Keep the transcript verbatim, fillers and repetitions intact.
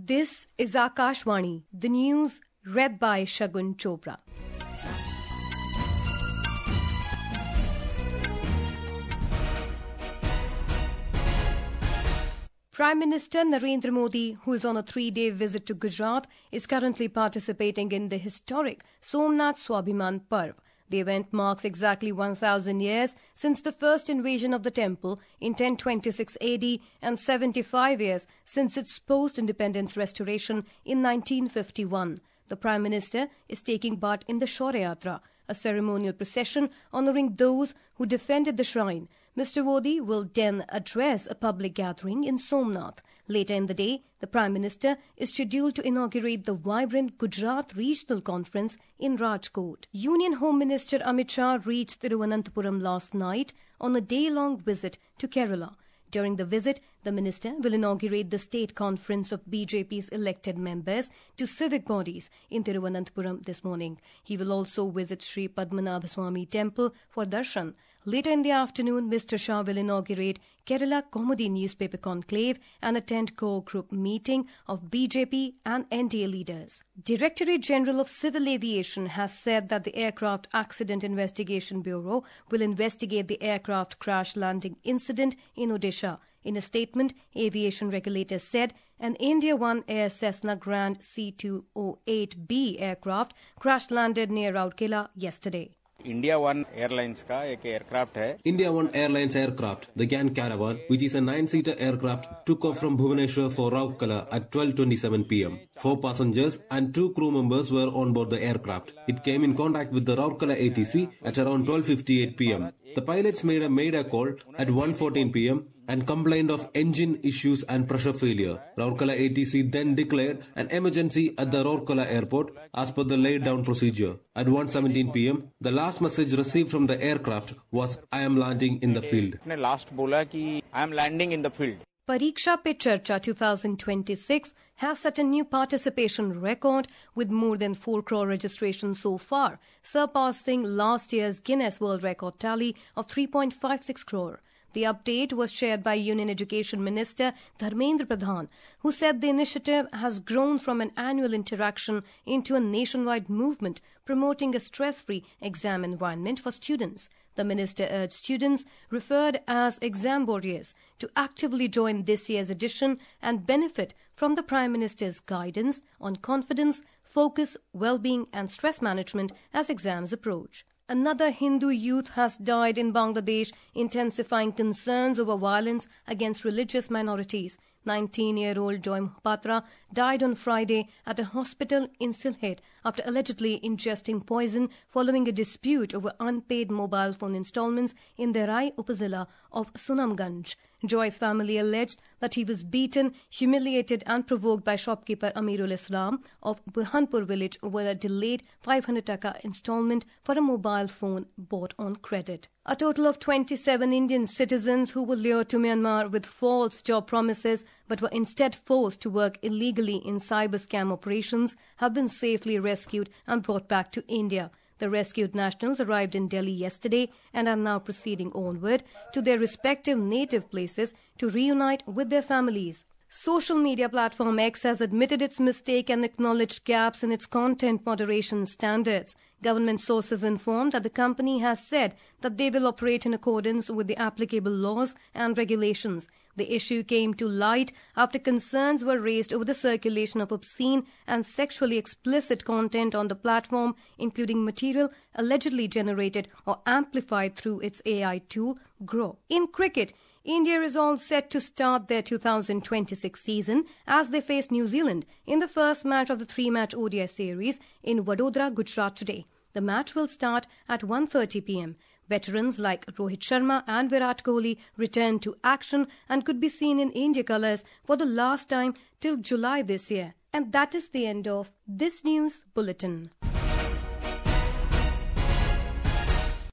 This is Akashvani, the news read by Shagun Chopra. Prime Minister Narendra Modi, who is on a three-day visit to Gujarat, is currently participating in the historic Somnath Swabhiman Parv. The event marks exactly one thousand years since the first invasion of the temple in ten twenty-six A D and seventy-five years since its post-independence restoration in nineteen fifty-one. The Prime Minister is taking part in the Shaurya Yatra, a ceremonial procession honouring those who defended the shrine. Mister Modi will then address a public gathering in Somnath. Later in the day, the Prime Minister is scheduled to inaugurate the vibrant Gujarat Regional Conference in Rajkot. Union Home Minister Amit Shah reached Thiruvananthapuram last night on a day-long visit to Kerala. During the visit, the minister will inaugurate the state conference of B J P's elected members to civic bodies in Thiruvananthapuram this morning. He will also visit Sri Padmanabhaswamy Temple for darshan. Later in the afternoon, Mister Shah will inaugurate Kerala Kaumudi newspaper conclave and attend core group meeting of B J P and N D A leaders. Directorate General of Civil Aviation has said that the Aircraft Accident Investigation Bureau will investigate the aircraft crash landing incident in Odisha. In a statement, aviation regulators said an India One Air Cessna Grand C two oh eight B aircraft crash landed near Rourkela yesterday. India One Airlines का एक aircraft है. India One Airlines aircraft, the Gyan Caravan, which is a nine-seater aircraft, took off from Bhubaneswar for Rourkela at twelve twenty-seven p m. Four passengers and two crew members were on board the aircraft. It came in contact with the Rourkela A T C at around twelve fifty-eight p m. The pilots made a Mayday call at one fourteen p m and complained of engine issues and pressure failure. Rourkela A T C then declared an emergency at the Rourkela airport as per the laid down procedure. At one seventeen p m, the last message received from the aircraft was, "I am landing in the field." Last बोला कि I am landing in the field. Pariksha Pe Charcha twenty twenty-six has set a new participation record with more than four crore registrations so far, surpassing last year's Guinness World Record tally of three point five six crore. The update was shared by Union Education Minister Dharmendra Pradhan, who said the initiative has grown from an annual interaction into a nationwide movement promoting a stress-free exam environment for students. The minister urged students, referred as exam warriors, to actively join this year's edition and benefit from the Prime Minister's guidance on confidence, focus, well-being and stress management as exams approach. Another Hindu youth has died in Bangladesh, intensifying concerns over violence against religious minorities. nineteen-year-old Joy Mohapatra died on Friday at a hospital in Sylhet after allegedly ingesting poison following a dispute over unpaid mobile phone installments in the Rai Upazila of Sunamganj. Joy's family alleged that he was beaten, humiliated and provoked by shopkeeper Amirul Islam of Burhanpur village over a delayed five hundred taka installment for a mobile phone bought on credit. A total of twenty-seven Indian citizens who were lured to Myanmar with false job promises but were instead forced to work illegally in cyber scam operations have been safely rescued and brought back to India. The rescued nationals arrived in Delhi yesterday and are now proceeding onward to their respective native places to reunite with their families. Social media platform X has admitted its mistake and acknowledged gaps in its content moderation standards. Government sources informed that the company has said that they will operate in accordance with the applicable laws and regulations. The issue came to light after concerns were raised over the circulation of obscene and sexually explicit content on the platform, including material allegedly generated or amplified through its A I tool, Grow. In cricket, India is all set to start their two thousand twenty-six season as they face New Zealand in the first match of the three-match O D I series in Vadodara, Gujarat today. The match will start at one thirty p m. Veterans like Rohit Sharma and Virat Kohli return to action and could be seen in India colours for the last time till July this year. And that is the end of this news bulletin.